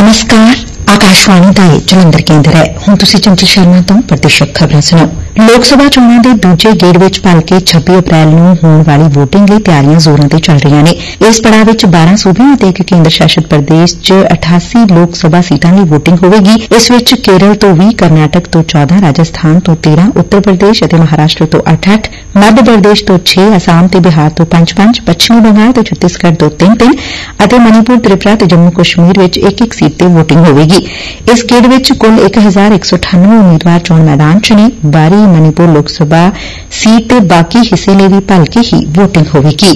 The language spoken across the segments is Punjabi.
नमस्कार आकाशवाणी का जलंधर केंद्र है। हुण तुसीं चंचल शर्मा तो प्रदेशक खबरां सुणो। लोक सभा चोणां दे दूजे गेड़ विच भलके 26 अप्रैल नूं होण वाली वोटिंग लई तैयारियां जोरां ते चल रहीआं ने। इस पड़ाव विच 12 सूबिਆਂ ਅਤੇ एक केंद्र शासित प्रदेश च 88 लोक सभा सीटां ਲਈ वोटिंग होवेगी। इस विच केरल तो 20, कर्नाटक तो 14, राजस्थान तो 13, उत्तर प्रदेश ਅਤੇ महाराष्ट्र तो 8-8, मध्य प्रदेश तो 6, असम ਤੇ बिहार तो 5-5, पश्चिमी बंगाल ਤੇ छत्तीसगढ़ ਤੋਂ 3-3 ਅਤੇ मणिपुर, त्रिपुरा ਤੇ जम्मू कश्मीर विच 1-1 सीट ਤੇ वोटिंग होवेगी। इस गेड़ विच कुल 1198 उम्मीदवार चोण मैदान च ने। बारी मणिपुर लोक सभा सीट ते बाकी हिस्से ਲਈ ਵੀ ਭਲਕੇ ਹੀ वोटिंग होवेगी।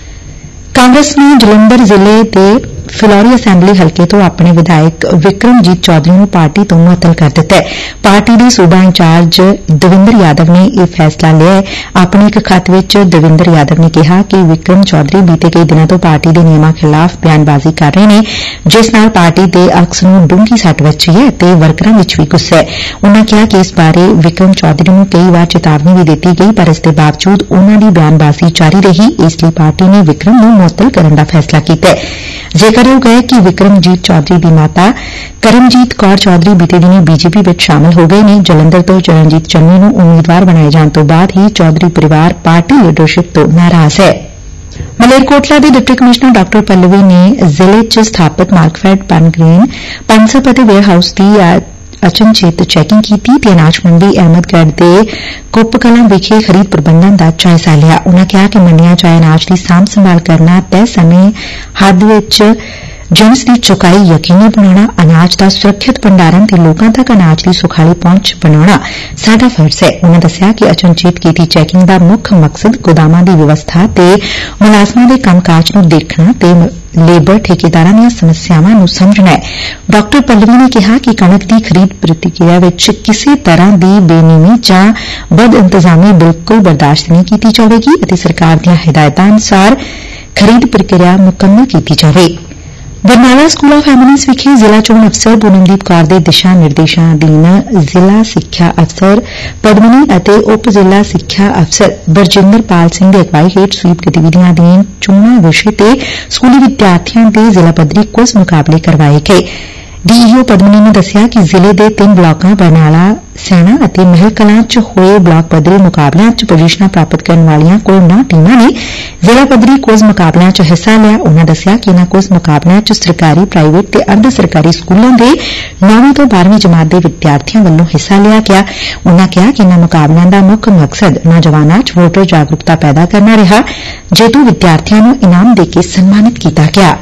कांग्रेस ने जलंधर जिले के फिलौरी असैम्बली हल्के तो अपने विधायक विक्रमजीत चौधरी ਨੂੰ पार्टी तो मुअत्तल कर दिता है। पार्टी ਦੇ सूबा इंचार्ज दविंदर यादव ने यह फैसला लिया है। अपने एक खत विच दविंदर यादव ने कहा कि विक्रम चौधरी बीते कई दिनों तो पार्टी के नियमां खिलाफ बयानबाजी कर रहे हैं, जिस नाल पार्टी के अक्स ਨੂੰ ਡੂੰਘੀ सੱਟ ਵੱਜੀ है ਤੇ ਵਰਕਰਾਂ ਵਿੱਚ ਵੀ ਗੁੱਸਾ है। उन्होंने कहा कि इस बारे विक्रम चौधरी ਨੂੰ कई बार चेतावनी भी दी गई, पर इस दे बावजूद उन्हों की बयानबाजी जारी रही। इसलिए पार्टी ने विक्रम ਨੂੰ मुअत्तल करने का फैसला किया है। ਜ਼ਿਕਰਯੋਗ है कि विक्रमजीत चौधरी की माता करमजीत कौर चौधरी बीते दिनी बीजेपी विच शामिल हो गए ने। जलंधर तो चरणजीत चन्नी ਨੂੰ उम्मीदवार बनाए जाने तो बाद ही चौधरी परिवार पार्टी लीडरशिप तो नाराज है। मलेरकोटला ਦੇ डिप्टी कमिश्नर डॉ पल्लवी ने ਜ਼ਿਲ੍ਹੇ 'ਚ ਸਥਾਪਿਤ ਮਾਰਕਫੈਡ ਪਨਗ੍ਰੇਨ ਪੰਸਪ ਅਤੇ ਵੇਅਰ ਹਾਊਸ ਦੀ ਅਚਨਚੇਤ ਚੈਕਿੰਗ ਕੀਤੀ ਤੇ ਅਨਾਜ ਮੰਡੀ ਅਹਿਮਦਗੜ੍ਹ ਦੇ ਕੁੱਪ ਕਲਾਂ ਵਿਖੇ ਖਰੀਦ ਪ੍ਰਬੰਧਨ ਦਾ ਜਾਇਜ਼ਾ ਲਿਆ। ਉਨ੍ਹਾਂ ਕਿਹਾ ਕਿ ਮੰਡੀਆਂ 'ਚ ਅਨਾਜ ਦੀ ਸਾਂਭ ਸੰਭਾਲ ਕਰਨਾ, ਤੈਅ ਸਮੇਂ ਹੱਦ ਵਿੱਚ ਜਿਣਸ ਦੀ ਚੁਕਾਈ ਯਕੀਨੀ ਬਣਾਉਣਾ, ਅਨਾਜ ਦਾ ਸੁਰੱਖਿਅਤ ਭੰਡਾਰਨ ਤੇ ਲੋਕਾਂ ਤੱਕ ਅਨਾਜ ਦੀ ਸੁਖਾਲੀ ਪਹੁੰਚ ਬਣਾਉਣਾ ਸਾਡਾ ਫਰਜ਼ ਹੈ। ਉਨ੍ਹਾਂ ਦੱਸਿਆ ਕਿ ਅਚਨਚੇਤ ਕੀਤੀ ਚੈਕਿੰਗ ਦਾ ਮੁੱਖ ਮਕਸਦ ਗੋਦਾਮਾਂ ਦੀ ਵਿਵਸਥਾ ਤੇ ਮੁਲਾਜ਼ਮਾਂ ਦੇ ਕੰਮਕਾਜ ਨੂੰ ਦੇਖਣਾ ਤੇ ਲੇਬਰ ਠੇਕੇਦਾਰਾਂ ਦੀਆਂ ਸਮੱਸਿਆਵਾਂ ਨੂੰ ਸਮਝਣਾ ਹੈ। ਡਾ ਪੱਲਵੀ ਨੇ ਕਿਹਾ ਕਿ ਕਣਕ ਦੀ ਖਰੀਦ ਪ੍ਰਕਿਰਿਆ ਵਿੱਚ ਕਿਸੇ ਤਰ੍ਹਾਂ ਦੀ ਬੇਨਿਯਮੀ ਜਾਂ ਬਦਇੰਤਜ਼ਾਮੀ ਬਿਲਕੁਲ ਬਰਦਾਸ਼ਤ ਨਹੀਂ ਕੀਤੀ ਜਾਵੇਗੀ ਅਤੇ ਸਰਕਾਰ ਦੀਆਂ ਹਦਾਇਤਾਂ ਅਨੁਸਾਰ ਖਰੀਦ ਪ੍ਰਕਿਰਿਆ ਮੁਕੰਮਲ ਕੀਤੀ ਜਾਵੇ। ਬਰਨਾਲਾ ਸਕੂਲ ਆਫ ਐਮੀਨੈਂਸ ਵਿਖੇ ਜ਼ਿਲ੍ਹਾ ਚੋਣ ਅਫਸਰ ਪੂਨਮਦੀਪ ਕੌਰ ਦੇ ਦਿਸ਼ਾ ਨਿਰਦੇਸ਼ਾਂ ਅਧੀਨ ਜ਼ਿਲ੍ਹਾ ਸਿੱਖਿਆ ਅਫਸਰ ਪਦਮਨੀ ਅਤੇ ਉਪ ਜ਼ਿਲ੍ਹਾ ਸਿੱਖਿਆ ਅਫਸਰ ਬਰਜਿੰਦਰਪਾਲ ਸਿੰਘ ਦੀ ਅਗਵਾਈ ਹੇਠ ਸਵੀਪ ਗਤੀਵਿਧੀਆਂ ਅਧੀਨ ਚੋਣਾਂ ਵਿਸ਼ੇ ਤੇ ਸਕੂਲੀ ਵਿਦਿਆਰਥੀਆਂ ਦੇ ਜ਼ਿਲ੍ਹਾ ਪੱਧਰੀ ਕੁਇਜ਼ ਮੁਕਾਬਲੇ ਕਰਵਾਏ ਗਏ। ਡੀਈਓ ਪਦਮਨੀ ਨੇ ਦੱਸਿਆ ਕਿ ਜ਼ਿਲ੍ਹੇ ਦੇ 3 ਬਲਾਕਾਂ ਬਰਨਾਲਾ, ਸੈਣਾ ਅਤੇ ਮਹਿਲ ਕਲਾਂ 'ਚ ਹੋਏ ਬਲਾਕ ਪੱਧਰੀ ਮੁਕਾਬਲਿਆਂ 'ਚ ਪੋਜੀਸ਼ਨਾਂ ਪ੍ਰਾਪਤ ਕਰਨ ਵਾਲੀਆਂ ਕੁੱਲ 9 ਟੀਮਾਂ ਨੇ ਜ਼ਿਲ੍ਹਾ ਪੱਧਰੀ ਕੁਇਜ਼ ਮੁਕਾਬਲਿਆਂ 'ਚ ਹਿੱਸਾ ਲਿਆ। ਉਨ੍ਹਾਂ ਦੱਸਿਆ ਕਿ ਇਨ੍ਹਾਂ ਕੁਇਜ਼ ਮੁਕਾਬਲਿਆਂ 'ਚ ਸਰਕਾਰੀ, ਪ੍ਰਾਈਵੇਟ ਤੇ ਅਰਧ ਸਰਕਾਰੀ ਸਕੂਲਾਂ ਦੇ 9ਵੀਂ ਤੋਂ 12ਵੀਂ ਜਮਾਤ ਦੇ ਵਿਦਿਆਰਥੀਆਂ ਵੱਲੋਂ ਹਿੱਸਾ ਲਿਆ ਗਿਆ। ਉਨ੍ਹਾਂ ਕਿਹਾ ਕਿ ਇਨ੍ਹਾਂ ਮੁਕਾਬਲਿਆਂ ਦਾ ਮੁੱਖ ਮਕਸਦ ਨੌਜਵਾਨਾਂ 'ਚ ਵੋਟਰ ਜਾਗਰੂਕਤਾ ਪੈਦਾ ਕਰਨਾ ਰਿਹਾ। ਜੇਤੂ ਵਿਦਿਆਰਥੀਆਂ ਨੂੰ ਇਨਾਮ ਦੇ ਕੇ ਸਨਮਾਨਿਤ ਕੀਤਾ ਗਿਆ।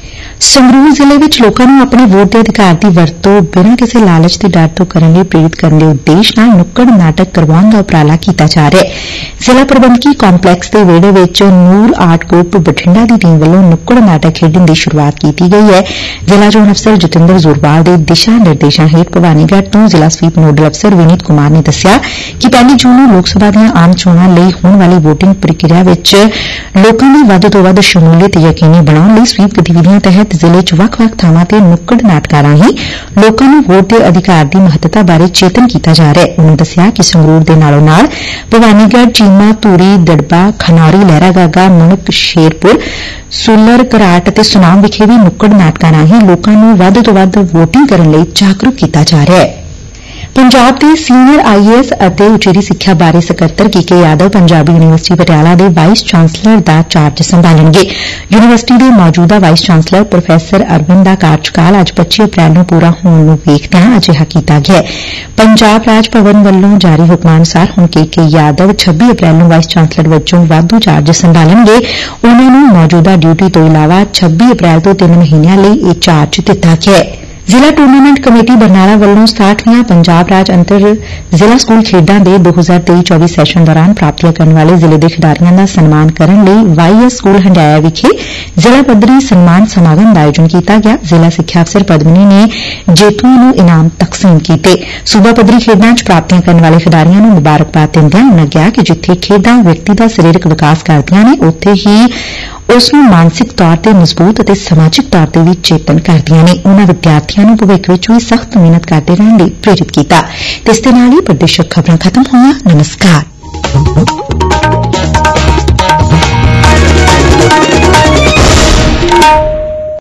ਸੰਗਰੂਰ ਜ਼ਿਲ੍ਹੇ ਵਿੱਚ ਲੋਕਾਂ ਨੂੰ ਆਪਣੇ ਵੋਟ ਦੇ ਅਧਿਕਾਰ ਦੀ ਵਰਤੋਂ ਬਿਨਾਂ ਕਿਸੇ ਲਾਲਚ ਤੇ ਡਰ ਤੋਂ ਕਰਨ ਲਈ ਪ੍ਰੇਰਿਤ ਕਰਨ ਦੇ ਉਦੇਸ਼ ਨਾਲ ਨੁੱਕੜ ਨਾਟਕ ਕਰਵਾਉਣ ਦਾ ਉਪਰਾਲਾ ਕੀਤਾ ਜਾ ਰਿਹਾ ਹੈ। ਜ਼ਿਲ੍ਹਾ ਪ੍ਰਬੰਧਕੀ ਕੰਪਲੈਕਸ ਦੇ ਵਿਹੜੇ ਵਿੱਚ ਨੂਰ ਆਰਟ ਗਰੁੱਪ ਬਠਿੰਡਾ ਦੀ ਟੀਮ ਵੱਲੋਂ ਨੁੱਕੜ ਨਾਟਕ ਖੇਡਣ ਦੀ ਸ਼ੁਰੂਆਤ ਕੀਤੀ ਗਈ ਹੈ। ਜ਼ਿਲ੍ਹਾ ਚੋਣ ਅਫਸਰ ਜਤਿੰਦਰ ਜ਼ੋਰਵਾਲ ਦੇ ਦਿਸ਼ਾ ਨਿਰਦੇਸ਼ਾਂ ਹੇਠ ਭਵਾਨੀਗੜ੍ਹ ਤੋਂ ਜ਼ਿਲ੍ਹਾ ਸਵੀਪ ਨੋਡਲ ਅਫਸਰ ਵਿਨੀਤ ਕੁਮਾਰ ਨੇ ਦੱਸਿਆ ਕਿ 1 ਜੂਨ ਨੂੰ ਲੋਕ ਸਭਾ ਦੀਆਂ ਆਮ ਚੋਣਾਂ ਲਈ ਹੋਣ ਵਾਲੀ ਵੋਟਿੰਗ ਪ੍ਰਕਿਰਿਆ ਵਿੱਚ ਲੋਕਾਂ ਦੀ ਵੱਧ ਤੋਂ ਵੱਧ ਸ਼ਮੂਲੀਅਤ ਯਕੀਨੀ ਬਣਾਉਣ ਲਈ ਸਵੀਪ ਗਤੀਵਿਧੀਆਂ ਤਹਿਤ ਜ਼ਿਲ੍ਹੇ 'ਚ ਵੱਖ-ਵੱਖ ਥਾਵਾਂ ਤੇ ਨੁੱਕੜ ਨਾਟਕਾਂ ਰਾਹੀਂ ਲੋਕਾਂ ਨੂੰ ਵੋਟ ਦੇ ਅਧਿਕਾਰ ਦੀ ਮਹੱਤਤਾ ਬਾਰੇ ਚੇਤਨ ਕੀਤਾ ਜਾ ਰਿਹਾ ਹੈ। ਉਨ੍ਹਾਂ ਦੱਸਿਆ ਕਿ ਸੰਗਰੂਰ ਦੇ ਨਾਲੋਂ ਨਾਲ ਭਵਾਨੀਗੜ੍ਹ, ਚੀਮਾ, ਧੂਰੀ, ਦੜਬਾ, ਖਨੌਰੀ, ਲਹਿਰਾਗਾਗਾ, ਮਣਕ, ਸ਼ੇਰਪੁਰ, ਸੁਲਰ, ਘਰਾਟ ਅਤੇ ਸੁਨਾਮ ਵਿਖੇ ਵੀ ਨੁੱਕੜ ਨਾਟਕਾਂ ਰਾਹੀਂ ਲੋਕਾਂ ਨੂੰ ਵੱਧ ਤੋਂ ਵੱਧ ਵੋਟਿੰਗ ਕਰਨ ਲਈ ਜਾਗਰੂਕ ਕੀਤਾ ਜਾ ਰਿਹਾ ਹੈ। ਪੰਜਾਬ ਦੇ ਸੀਨੀਅਰ ਆਈਏਐਸ ਅਤੇ ਉਚੇਰੀ ਸਿੱਖਿਆ ਬਾਰੇ ਸਕੱਤਰ ਕੇ ਯਾਦਵ ਪੰਜਾਬੀ ਯੂਨੀਵਰਸਿਟੀ ਪਟਿਆਲਾ ਦੇ ਵਾਈਸ ਚਾਂਸਲਰ ਦਾ ਚਾਰਜ ਸੰਭਾਲਣਗੇ। ਯੂਨੀਵਰਸਿਟੀ ਦੇ ਮੌਜੂਦਾ ਵਾਈਸ ਚਾਂਸਲਰ ਪ੍ਰੋਫੈਸਰ ਅਰਵਿੰਦ ਦਾ ਕਾਰਜਕਾਲ ਅੱਜ 25 ਅਪ੍ਰੈਲ ਨੂੰ ਪੂਰਾ ਹੋਣ ਨੂੰ ਵੇਖਦਿਆਂ ਅਜਿਹਾ ਕੀਤਾ ਗਿਆ ਹੈ। ਪੰਜਾਬ ਰਾਜ ਭਵਨ ਵੱਲੋਂ ਜਾਰੀ ਹੁਕਮਾਂ ਅਨੁਸਾਰ ਹੁਣ ਕੇ ਯਾਦਵ 26 ਅਪ੍ਰੈਲ ਨੂੰ ਵਾਈਸ ਚਾਂਸਲਰ ਵਜੋਂ ਵਾਧੂ ਚਾਰਜ ਸੰਭਾਲਣਗੇ। ਉਨ੍ਹਾਂ ਨੂੰ ਮੌਜੂਦਾ ਡਿਊਟੀ ਤੋਂ ਇਲਾਵਾ 26 ਅਪ੍ਰੈਲ ਤੋਂ 3 ਮਹੀਨਿਆਂ ਲਈ ਇਹ ਚਾਰਜ ਦਿੱਤਾ ਗਿਆ ਹੈ। ਜ਼ਿਲ੍ਹਾ ਟੂਰਨਾਮੈਂਟ ਕਮੇਟੀ ਬਰਨਾਲਾ ਵੱਲੋਂ 67ਵੀਆਂ ਪੰਜਾਬ ਰਾਜ ਅੰਤਰ ਜ਼ਿਲ੍ਹਾ ਸਕੂਲ ਖੇਡਾਂ ਦੇ 2023-24 ਸੈਸ਼ਨ ਦੌਰਾਨ ਪ੍ਰਾਪਤੀਆਂ ਕਰਨ ਵਾਲੇ ਜ਼ਿਲ੍ਹੇ ਦੇ ਖਿਡਾਰੀਆਂ ਦਾ ਸਨਮਾਨ ਕਰਨ ਲਈ ਵਾਈਐਸ ਸਕੂਲ ਹੰਡਾਇਆ ਵਿਖੇ ਜ਼ਿਲ੍ਹਾ ਪੱਧਰੀ ਸਨਮਾਨ ਸਮਾਗਮ ਦਾ ਆਯੋਜਨ ਕੀਤਾ ਗਿਆ। ਜ਼ਿਲ੍ਹਾ ਸਿੱਖਿਆ ਅਫਸਰ ਪਦਮਨੀ ਨੇ ਜੇਤੂਆਂ ਨੂੰ ਇਨਾਮ ਤਕਸੀਮ ਕੀਤੇ। ਸੂਬਾ ਪੱਧਰੀ ਖੇਡਾਂ 'ਚ ਪ੍ਰਾਪਤੀਆਂ ਕਰਨ ਵਾਲੇ ਖਿਡਾਰੀਆਂ ਨੂੰ ਮੁਬਾਰਕਬਾਦ ਦਿੰਦਿਆਂ ਉਨ੍ਹਾਂ ਕਿਹਾ ਕਿ ਜਿੱਥੇ ਖੇਡਾਂ ਵਿਅਕਤੀ ਦਾ ਸਰੀਰਕ ਵਿਕਾਸ ਕਰਦੀਆਂ ਨੇ, ਉੱਥੇ ਹੀ ਉਸ ਨੂੰ ਮਾਨਸਿਕ ਤੌਰ ਤੇ ਮਜ਼ਬੂਤ ਅਤੇ ਸਮਾਜਿਕ ਤੌਰ ਤੇ ਵੀ ਚੇਤਨ ਕਰਦੀਆਂ ਨੇ। ਉਨ੍ਹਾਂ ਵਿਦਿਆਰਥੀਆਂ ਨੂੰ ਭਵਿੱਖ ਵਿੱਚ ਵੀ ਸਖਤ ਮਿਹਨਤ ਕਰਦੇ ਰਹਿਣ ਲਈ ਪ੍ਰੇਰਿਤ ਕੀਤਾ। ਤੇ ਇਸ ਦੇ ਨਾਲ ਹੀ ਪ੍ਰਦੇਸ਼ਕ ਖਬਰਾਂ ਖਤਮ ਹੋਈਆਂ। ਨਮਸਕਾਰ।